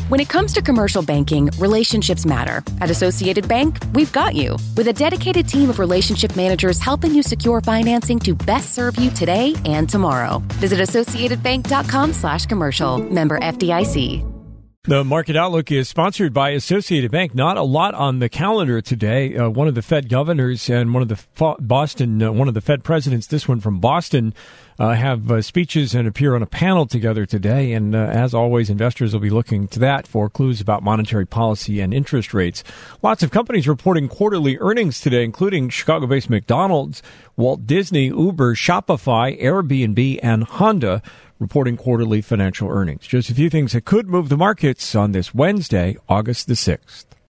When it comes to commercial banking, relationships matter. At Associated Bank, we've got you. With a dedicated team of relationship managers helping you secure financing to best serve you today and tomorrow. Visit AssociatedBank.com/commercial. Member FDIC. The Market Outlook is sponsored by Associated Bank. Not a lot on the calendar today. One of the Fed governors and one of the Fed presidents, this one from Boston, have speeches and appear on a panel together today. And as always, investors will be looking to that for clues about monetary policy and interest rates. Lots of companies reporting quarterly earnings today, including Chicago-based McDonald's, Walt Disney, Uber, Shopify, Airbnb, and Honda, reporting quarterly financial earnings. Just a few things that could move the markets on this Wednesday, August the 6th.